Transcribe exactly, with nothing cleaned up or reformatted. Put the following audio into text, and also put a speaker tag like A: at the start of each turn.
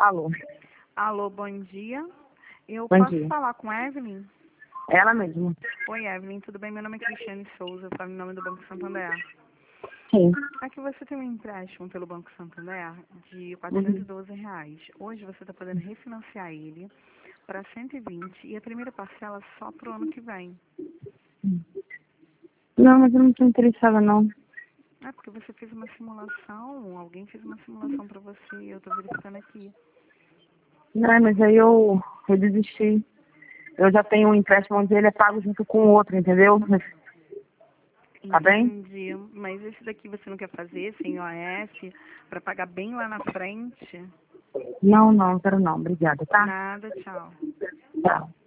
A: Alô.
B: Alô, bom dia. Eu
A: Bom
B: posso
A: dia.
B: falar com a Evelyn?
A: Ela mesma.
B: Oi, Evelyn, tudo bem? Meu nome é Cristiane Souza, falo em nome do Banco Santander.
A: Sim.
B: Aqui você tem um empréstimo pelo Banco Santander de quatrocentos e
A: Uhum.
B: doze reais. Hoje você está podendo refinanciar ele para cento e vinte e a primeira parcela só para o ano que vem.
A: Não, mas eu não estou interessada, não.
B: É porque você fez uma simulação, alguém fez uma simulação para você e eu estou verificando aqui.
A: Não, mas aí eu, eu desisti. Eu já tenho um empréstimo onde ele é pago junto com o outro, entendeu? Tá bem?
B: Entendi. Mas esse daqui você não quer fazer sem O F para pagar bem lá na frente?
A: Não, não, quero não. Obrigada, tá?
B: Nada, tchau.
A: Tchau.